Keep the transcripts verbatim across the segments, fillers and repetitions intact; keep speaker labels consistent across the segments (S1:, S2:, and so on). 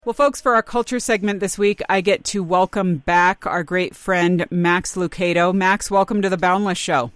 S1: Well, folks, for our culture segment this week, I get to welcome back our great friend, Max Lucado. Max, welcome to the Boundless Show.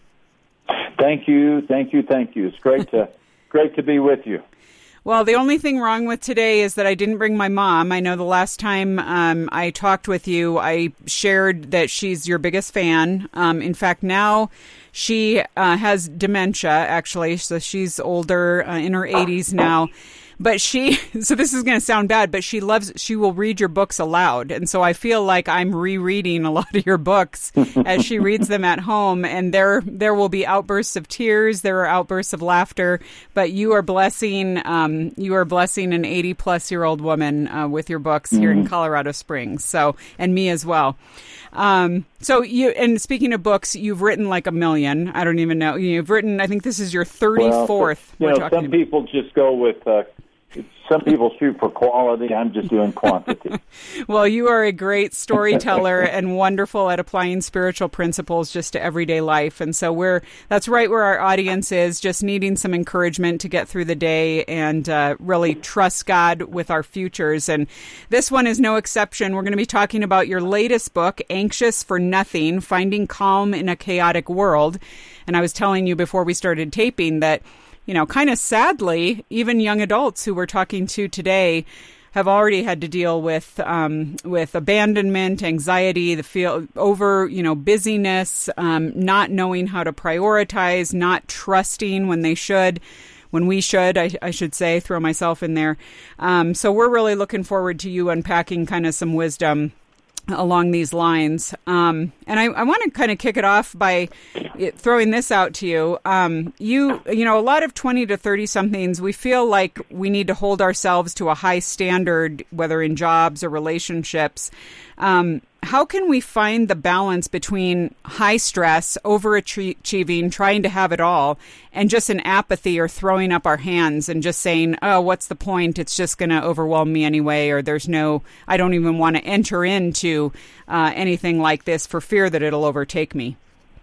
S2: Thank you, thank you, thank you. It's great to great to be with you.
S1: Well, the only thing wrong with today is that I didn't bring my mom. I know the last time um, I talked with you, I shared that she's your biggest fan. Um, in fact, now she uh, has dementia, actually, so she's older, uh, in her eighties now. But she, so this is going to sound bad, but she loves, she will read your books aloud. And so I feel like I'm rereading a lot of your books as she reads them at home. And there, there will be outbursts of tears. There are outbursts of laughter, but you are blessing, um, you are blessing an eighty plus year old woman, uh, with your books here mm. in Colorado Springs. So, and me as well. Um, so you, and speaking of books, you've written like a million. I don't even know. You've written, I think this is your thirty-fourth.
S2: Well, you know, some people just go with, uh, some people shoot for quality. I'm just doing quantity.
S1: Well, you are a great storyteller and wonderful at applying spiritual principles just to everyday life. And so we're, that's right where our audience is, just needing some encouragement to get through the day and uh, really trust God with our futures. And this one is no exception. We're going to be talking about your latest book, Anxious for Nothing, Finding Calm in a Chaotic World. And I was telling you before we started taping that, you know, kind of sadly, even young adults who we're talking to today have already had to deal with um, with abandonment, anxiety, the feel over, you know, busyness, um, not knowing how to prioritize, not trusting when they should, when we should, I, I should say, throw myself in there. Um, so we're really looking forward to you unpacking kind of some wisdom along these lines. Um, and I, I want to kind of kick it off by throwing this out to you. Um, you, you know, a lot of twenty to thirty somethings, we feel like we need to hold ourselves to a high standard, whether in jobs or relationships. Um, how can we find the balance between high stress, overachieving, trying to have it all, and just an apathy or throwing up our hands and just saying, oh, what's the point? It's just going to overwhelm me anyway, or there's no, I don't even want to enter into uh, anything like this for fear that it'll overtake me.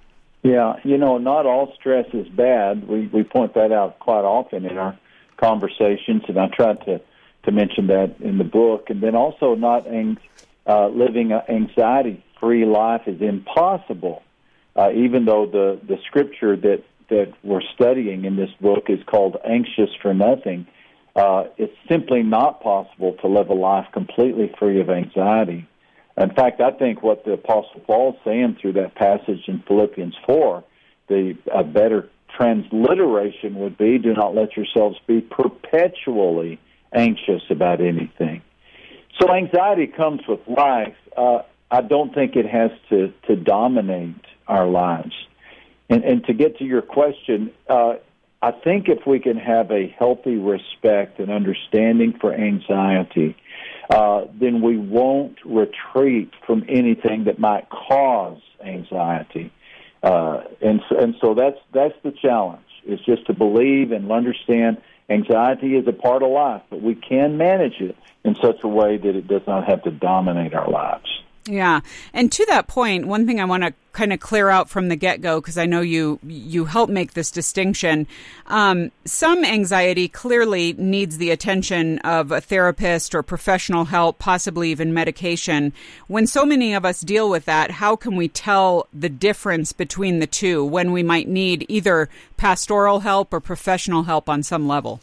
S2: Yeah, you know, not all stress is bad. We we point that out quite often in our conversations, and I tried to, to mention that in the book. And then also not ang- uh, living an anxiety-free life is impossible, uh, even though the, the scripture that, that we're studying in this book is called Anxious for Nothing. Uh, it's simply not possible to live a life completely free of anxiety. In fact, I think what the Apostle Paul is saying through that passage in Philippians four, the a better transliteration would be, do not let yourselves be perpetually anxious about anything. So anxiety comes with life. Uh, I don't think it has to, to dominate our lives. And, and to get to your question, uh, I think if we can have a healthy respect and understanding for anxiety, Uh, then we won't retreat from anything that might cause anxiety. Uh, and, so, and so that's that's the challenge, is just to believe and understand anxiety is a part of life, but we can manage it in such a way that it does not have to dominate our lives.
S1: Yeah. And to that point, one thing I want to kind of clear out from the get-go, because I know you you help make this distinction. Um, some anxiety clearly needs the attention of a therapist or professional help, possibly even medication. When so many of us deal with that, how can we tell the difference between the two when we might need either pastoral help or professional help on some level?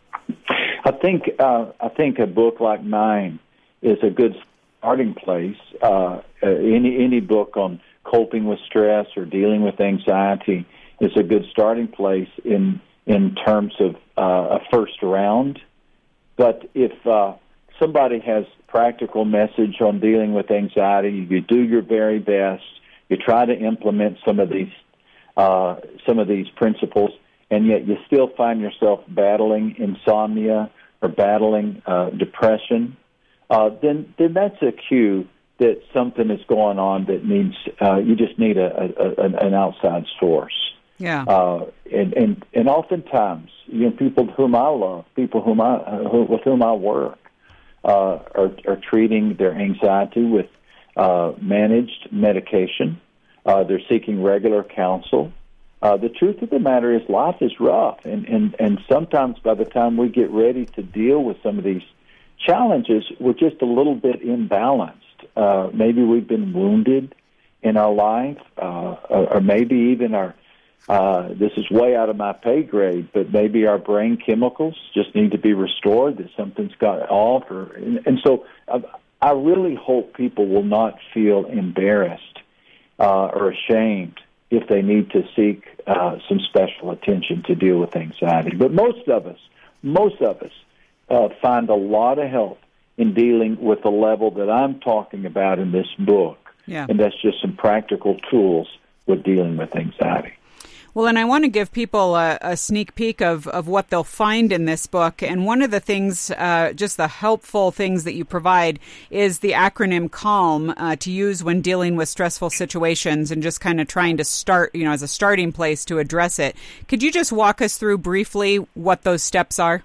S2: I think uh, I think a book like mine is a good starting place. Uh, any any book on coping with stress or dealing with anxiety is a good starting place in in terms of uh, a first round. But if uh, somebody has practical message on dealing with anxiety, you do your very best. You try to implement some of these uh, some of these principles, and yet you still find yourself battling insomnia or battling uh, depression. Uh, then, then that's a cue that something is going on that needs. Uh, you just need a, a, a an outside source.
S1: Yeah.
S2: Uh, and and and oftentimes, you know, people whom I love, people whom I uh, who, with whom I work, uh, are are treating their anxiety with uh, managed medication. Uh, they're seeking regular counsel. Uh, the truth of the matter is, life is rough, and, and and sometimes by the time we get ready to deal with some of these challenges, we're just a little bit imbalanced. Uh, maybe we've been wounded in our life, uh, or, or maybe even our, uh, this is way out of my pay grade, but maybe our brain chemicals just need to be restored, that something's got off. Or, and, and so uh, I really hope people will not feel embarrassed uh, or ashamed if they need to seek uh, some special attention to deal with anxiety. But most of us, most of us uh, find a lot of help in dealing with the level that I'm talking about in this book.
S1: Yeah.
S2: And that's just some practical tools with dealing with anxiety.
S1: Well, and I want to give people a, a sneak peek of, of what they'll find in this book. And one of the things, uh, just the helpful things that you provide is the acronym CALM uh, to use when dealing with stressful situations and just kind of trying to start, you know, as a starting place to address it. Could you just walk us through briefly what those steps are?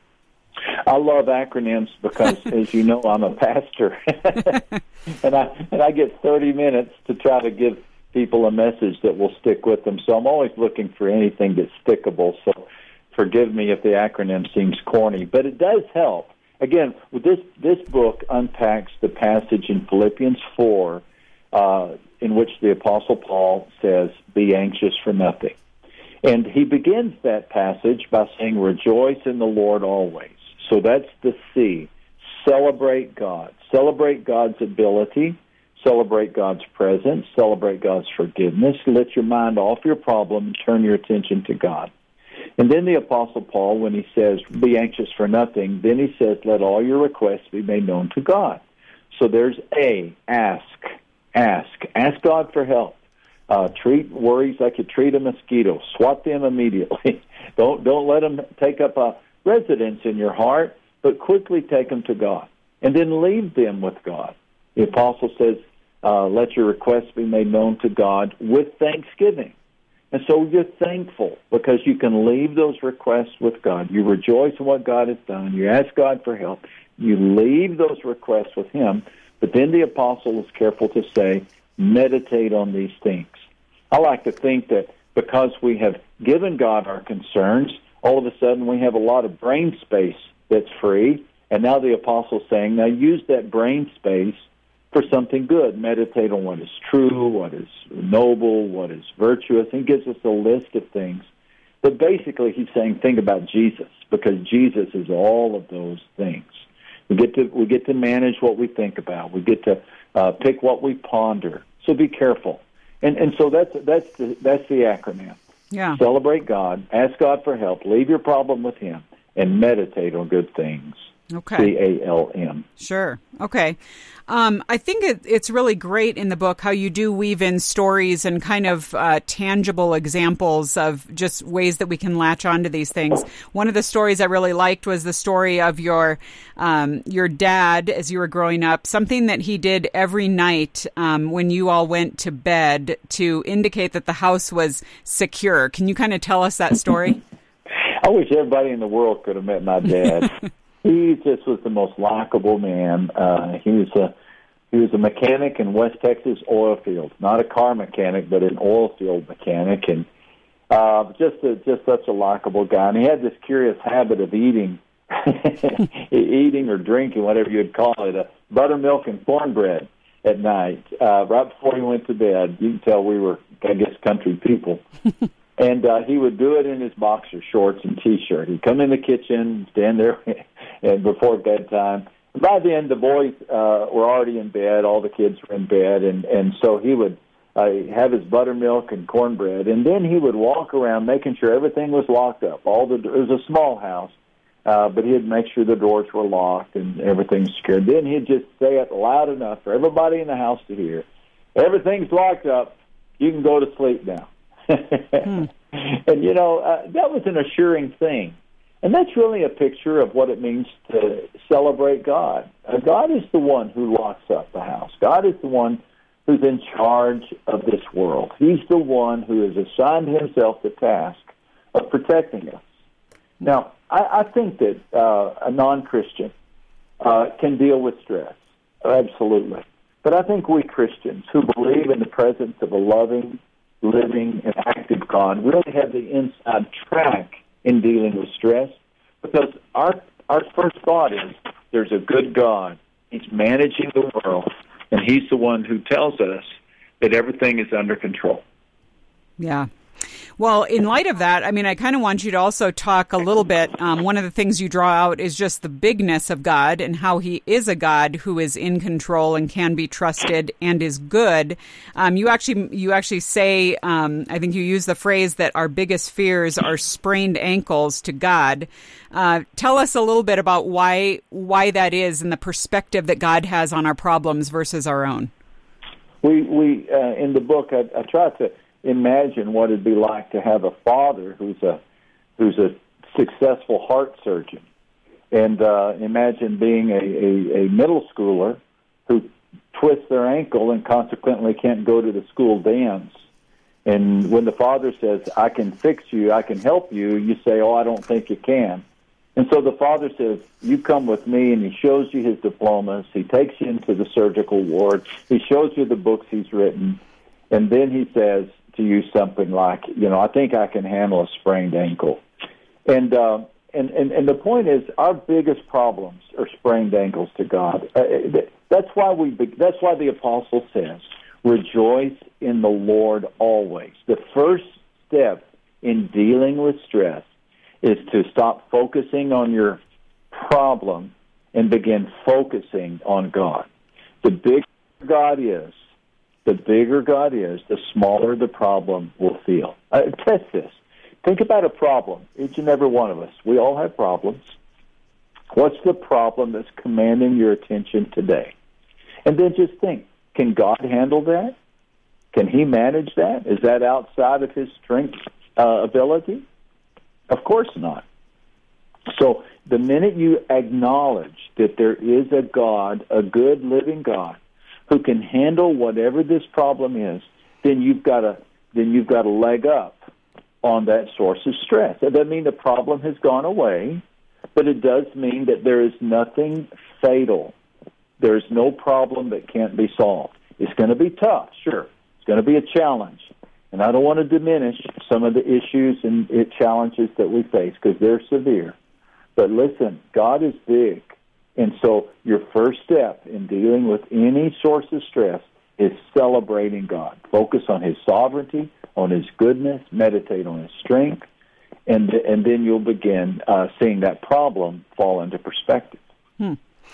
S2: I love acronyms because, as you know, I'm a pastor, and I and I get thirty minutes to try to give people a message that will stick with them. So I'm always looking for anything that's stickable. So forgive me if the acronym seems corny, but it does help. Again, this this book unpacks the passage in Philippians four, uh, in which the Apostle Paul says, "Be anxious for nothing," and he begins that passage by saying, "Rejoice in the Lord always." So that's the C. Celebrate God. Celebrate God's ability. Celebrate God's presence. Celebrate God's forgiveness. Let your mind off your problem and turn your attention to God. And then the Apostle Paul, when he says, be anxious for nothing, then he says, let all your requests be made known to God. So there's A, ask. Ask. Ask God for help. Uh, treat worries like you treat a mosquito. Swat them immediately. don't don't let them take up a residence in your heart, but quickly take them to God. And then leave them with God. The Apostle says, uh, let your requests be made known to God with thanksgiving. And so you're thankful because you can leave those requests with God. You rejoice in what God has done. You ask God for help. You leave those requests with Him. But then the Apostle is careful to say, meditate on these things. I like to think that because we have given God our concerns, all of a sudden we have a lot of brain space that's free. And now the Apostle's saying, now use that brain space for something good. Meditate on what is true, what is noble, what is virtuous. He gives us a list of things. But basically he's saying, think about Jesus, because Jesus is all of those things. We get to we get to manage what we think about. We get to uh, pick what we ponder. So be careful. And and so that's that's the, that's the acronym.
S1: Yeah.
S2: Celebrate God, ask God for help, leave your problem with Him, and meditate on good things.
S1: Okay.
S2: C A L M.
S1: Sure. Okay. Um, I think it, it's really great in the book how you do weave in stories and kind of uh, tangible examples of just ways that we can latch onto these things. One of the stories I really liked was the story of your um, your dad as you were growing up, something that he did every night um, when you all went to bed to indicate that the house was secure. Can you kind of tell us that story?
S2: I wish everybody in the world could have met my dad. He just was the most likable man. Uh, he was a he was a mechanic in West Texas oil fields, not a car mechanic, but an oil field mechanic, and uh, just a, just such a likable guy. And he had this curious habit of eating, eating or drinking, whatever you'd call it, uh, buttermilk and cornbread at night, uh, right before he went to bed. You can tell we were, I guess, country people. And uh, he would do it in his boxer shorts and T-shirt. He'd come in the kitchen, stand there, and before bedtime. By then, the boys uh, were already in bed. All the kids were in bed, and and so he would uh, have his buttermilk and cornbread, and then he would walk around making sure everything was locked up. All the it was a small house, uh, but he'd make sure the doors were locked and everything was secured. Then he'd just say it loud enough for everybody in the house to hear. Everything's locked up. You can go to sleep now. hmm. And, you know, uh, that was an assuring thing. And that's really a picture of what it means to celebrate God. Uh, God is the one who locks up the house. God is the one who's in charge of this world. He's the one who has assigned himself the task of protecting us. Now, I, I think that uh, a non-Christian uh, can deal with stress, absolutely. But I think we Christians who believe in the presence of a loving, living, and active God really have the inside track in dealing with stress, because our our first thought is, there's a good God. He's managing the world, and he's the one who tells us that everything is under control.
S1: Yeah. Well, in light of that, I mean, I kind of want you to also talk a little bit. Um, one of the things you draw out is just the bigness of God and how he is a God who is in control and can be trusted and is good. Um, you actually, you actually say, um, I think you use the phrase that our biggest fears are sprained ankles to God. Uh, tell us a little bit about why why that is and the perspective that God has on our problems versus our own.
S2: We we uh, in the book, I, I try to imagine what it'd be like to have a father who's a who's a successful heart surgeon, and uh, imagine being a, a, a middle schooler who twists their ankle and consequently can't go to the school dance. And when the father says, "I can fix you, I can help you," you say, "Oh, I don't think you can." And so the father says, "You come with me," and he shows you his diplomas. He takes you into the surgical ward. He shows you the books he's written. And then he says to you something like, you know, "I think I can handle a sprained ankle." And uh, and, and and the point is, our biggest problems are sprained ankles to God. Uh, that's why we. That's why the apostle says, "Rejoice in the Lord always." The first step in dealing with stress is to stop focusing on your problem and begin focusing on God. The bigger God is, the bigger God is, the smaller the problem will feel. Uh, test this. Think about a problem, each and every one of us. We all have problems. What's the problem that's commanding your attention today? And then just think, can God handle that? Can he manage that? Is that outside of his strength uh, ability? Of course not. So the minute you acknowledge that there is a God, a good living God, who can handle whatever this problem is, then you've got a then you've got a leg up on that source of stress. That doesn't mean the problem has gone away, but it does mean that there is nothing fatal. There's no problem that can't be solved. It's going to be tough, sure. It's going to be a challenge. And I don't want to diminish some of the issues and challenges that we face because they're severe. But listen, God is big. And so your first step in dealing with any source of stress is celebrating God. Focus on his sovereignty, on his goodness, meditate on his strength, and and then you'll begin uh, seeing that problem fall into perspective.
S1: Hmm.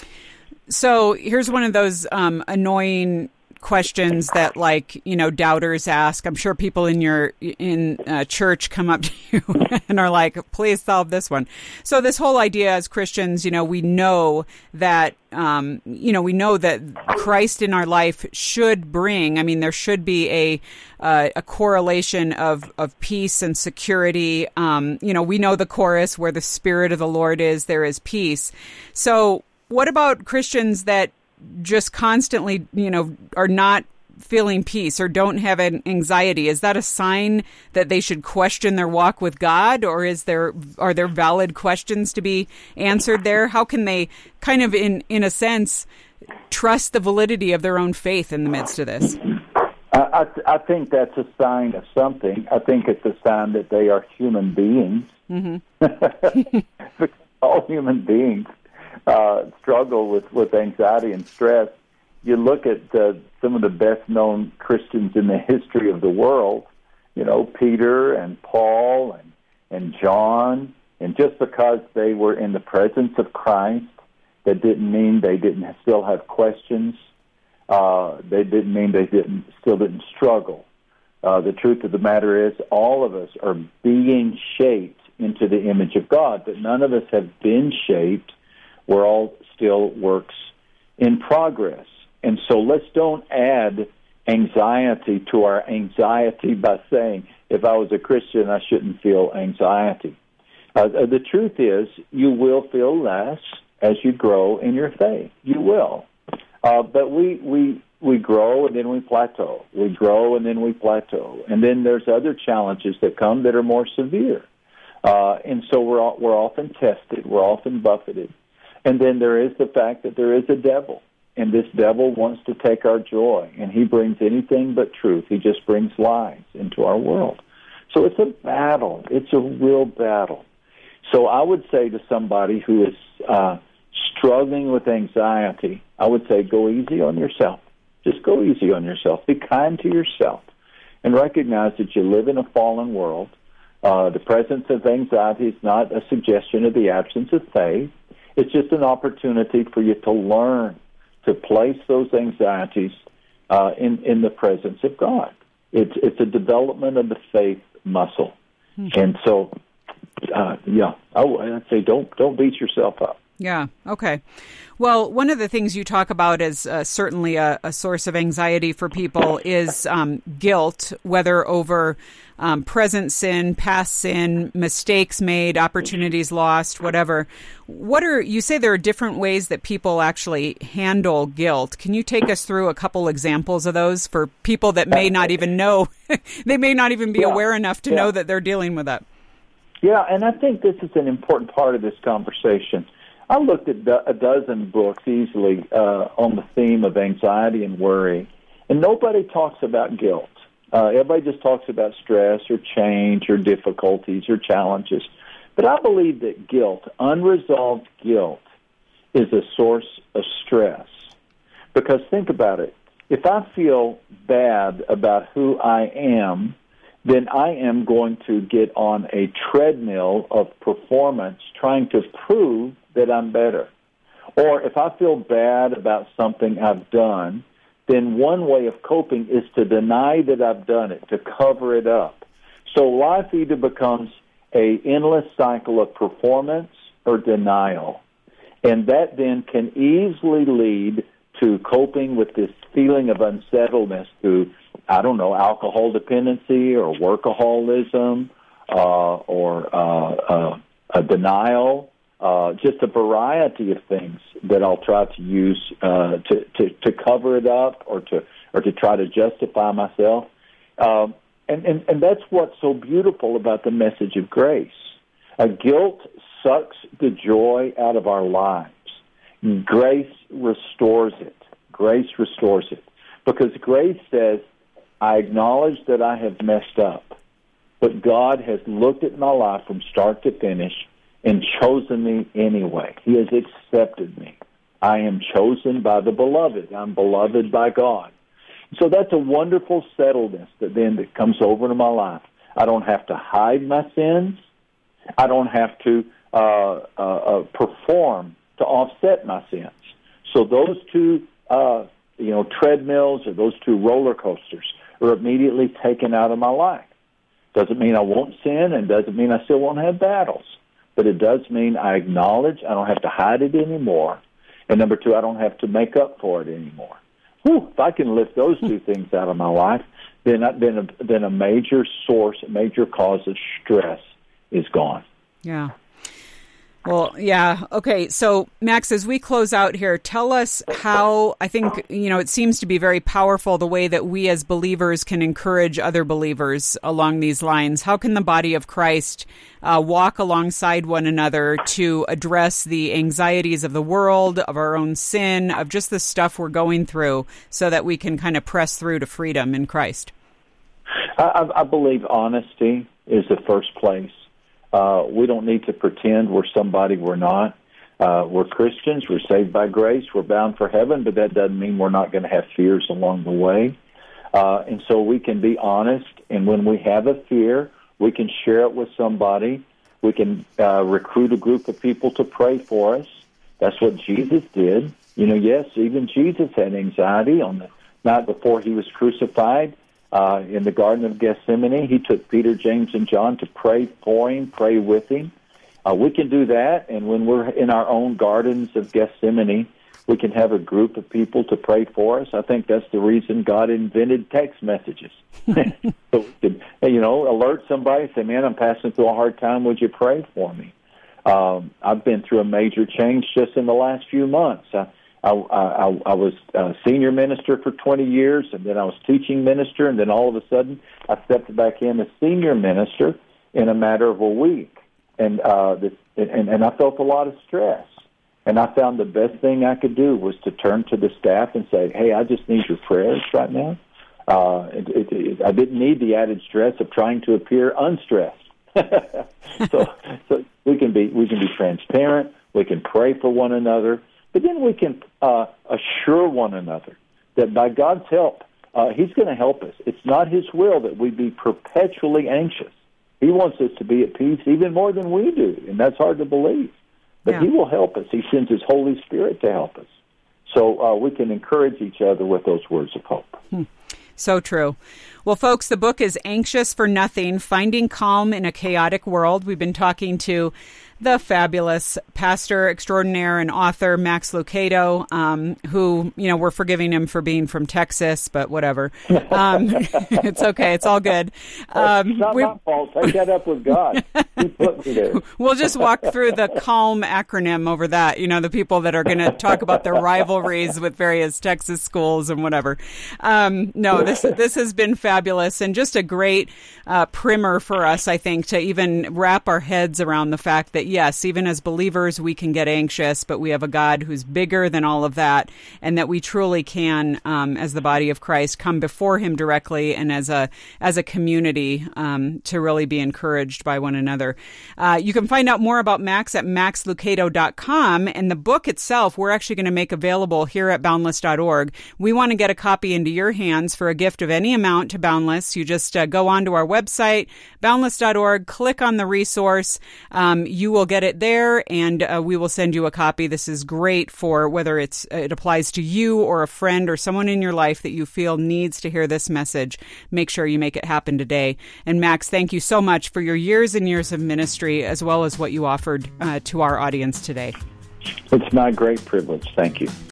S1: So here's one of those um, annoying questions that, like, you know, doubters ask. I'm sure people in your in uh, church come up to you and are like, please solve this one. So this whole idea as Christians, you know, we know that, um, you know, we know that Christ in our life should bring, I mean, there should be a uh, a correlation of, of peace and security. Um, you know, we know the chorus, where the Spirit of the Lord is, there is peace. So what about Christians that just constantly, you know, are not feeling peace or don't have an anxiety? Is that a sign that they should question their walk with God, or is there are there valid questions to be answered there? How can they kind of, in in a sense, trust the validity of their own faith in the midst of this?
S2: I, I think that's a sign of something. I think it's a sign that they are human beings. Mm-hmm. All human beings Uh, struggle with, with anxiety and stress. You look at uh, some of the best-known Christians in the history of the world, you know, Peter and Paul and, and John, and just because they were in the presence of Christ, that didn't mean they didn't still have questions. Uh, they didn't mean they didn't still didn't struggle. Uh, the truth of the matter is, all of us are being shaped into the image of God, but none of us have been shaped. We're all still works in progress. And so let's don't add anxiety to our anxiety by saying, if I was a Christian, I shouldn't feel anxiety. Uh, the truth is, you will feel less as you grow in your faith. You will. Uh, but we, we, we grow and then we plateau. We grow and then we plateau. And then there's other challenges that come that are more severe. Uh, and so we're, we're often tested. We're often buffeted. And then there is the fact that there is a devil, and this devil wants to take our joy, and he brings anything but truth. He just brings lies into our world. So it's a battle. It's a real battle. So I would say to somebody who is uh, struggling with anxiety, I would say go easy on yourself. Just go easy on yourself. Be kind to yourself and recognize that you live in a fallen world. Uh, the presence of anxiety is not a suggestion of the absence of faith. It's just an opportunity for you to learn to place those anxieties uh, in, in the presence of God. It's, it's a development of the faith muscle. Mm-hmm. And so, uh, yeah, I would I'd say don't don't beat yourself up.
S1: Yeah, okay. Well, one of the things you talk about as uh, certainly a, a source of anxiety for people is um, guilt, whether over um, present sin, past sin, mistakes made, opportunities lost, whatever. What are you say there are different ways that people actually handle guilt? Can you take us through a couple examples of those for people that may not even know, they may not even be yeah. aware enough to yeah. know that they're dealing with that?
S2: Yeah, and I think this is an important part of this conversation. I looked at a dozen books easily uh, on the theme of anxiety and worry, and nobody talks about guilt. Uh, everybody just talks about stress or change or difficulties or challenges. But I believe that guilt, unresolved guilt, is a source of stress. Because think about it. If I feel bad about who I am, then I am going to get on a treadmill of performance trying to prove that I'm better. Or if I feel bad about something I've done, then one way of coping is to deny that I've done it, to cover it up. So life either becomes an endless cycle of performance or denial. And that then can easily lead to coping with this feeling of unsettledness through, I don't know, alcohol dependency or workaholism uh, or uh, uh, a denial. Uh, just a variety of things that I'll try to use uh, to, to to cover it up or to or to try to justify myself, um, and, and and that's what's so beautiful about the message of grace. Uh, guilt sucks the joy out of our lives. Grace restores it. Grace restores it because grace says, "I acknowledge that I have messed up, but God has looked at my life from start to finish." And chosen me anyway. He has accepted me. I am chosen by the beloved. I'm beloved by God. So that's a wonderful settledness that then that comes over into my life. I don't have to hide my sins. I don't have to uh, uh, uh, perform to offset my sins. So those two, uh, you know, treadmills or those two roller coasters are immediately taken out of my life. Doesn't mean I won't sin, and doesn't mean I still won't have battles. But it does mean I acknowledge I don't have to hide it anymore. And number two, I don't have to make up for it anymore. Whew, if I can lift those two things out of my life, then, then, a, then a major source, a major cause of stress is gone.
S1: Yeah. Well, yeah. Okay. So, Max, as we close out here, tell us how, I think, you know, it seems to be very powerful the way that we as believers can encourage other believers along these lines. How can the body of Christ uh, walk alongside one another to address the anxieties of the world, of our own sin, of just the stuff we're going through so that we can kind of press through to freedom in Christ?
S2: I, I believe honesty is the first place. Uh, we don't need to pretend we're somebody we're not. Uh, we're Christians. We're saved by grace. We're bound for heaven, but that doesn't mean we're not going to have fears along the way. Uh, and so we can be honest, and when we have a fear, we can share it with somebody. We can uh, recruit a group of people to pray for us. That's what Jesus did. You know, yes, even Jesus had anxiety on the night before he was crucified. Uh, in the Garden of Gethsemane, he took Peter, James, and John to pray for him, pray with him. Uh, we can do that, and when we're in our own gardens of Gethsemane, we can have a group of people to pray for us. I think that's the reason God invented text messages. So we can, you know, alert somebody, say, man, I'm passing through a hard time. Would you pray for me? Um, I've been through a major change just in the last few months. I, I, I, I was a senior minister for twenty years, and then I was teaching minister, and then all of a sudden I stepped back in as senior minister in a matter of a week. And, uh, this, and, and I felt a lot of stress. And I found the best thing I could do was to turn to the staff and say, hey, I just need your prayers right now. Uh, it, it, it, I didn't need the added stress of trying to appear unstressed. so, so we can be we can be transparent. We can pray for one another. But then we can uh, assure one another that by God's help, uh, He's going to help us. It's not His will that we be perpetually anxious. He wants us to be at peace even more than we do, and that's hard to believe. But yeah. He will help us. He sends His Holy Spirit to help us. So uh, we can encourage each other with those words of hope.
S1: Hmm. So true. Well, folks, the book is Anxious for Nothing, Finding Calm in a Chaotic World. We've been talking to the fabulous pastor extraordinaire and author Max Lucado, um, who, you know, we're forgiving him for being from Texas, but whatever. Um, it's okay. It's all good.
S2: Um, it's not my fault. I got up with God. He put me there.
S1: We'll just walk through the CALM acronym over that. You know, the people that are going to talk about their rivalries with various Texas schools and whatever. Um, no, this this has been fabulous and just a great uh, primer for us, I think, to even wrap our heads around the fact that, yes, even as believers, we can get anxious, but we have a God who's bigger than all of that, and that we truly can, um, as the body of Christ, come before Him directly and as a as a community um, to really be encouraged by one another. Uh, you can find out more about Max at max lucado dot com, and the book itself we're actually going to make available here at boundless dot org. We want to get a copy into your hands for a gift of any amount to Boundless. You just uh, go onto our website, boundless dot org, click on the resource. Um, you will get it there, and uh, we will send you a copy. This is great for whether it's it applies to you or a friend or someone in your life that you feel needs to hear this message. Make sure you make it happen today. And Max, thank you so much for your years and years of ministry, as well as what you offered uh, to our audience today.
S2: It's my great privilege. Thank you.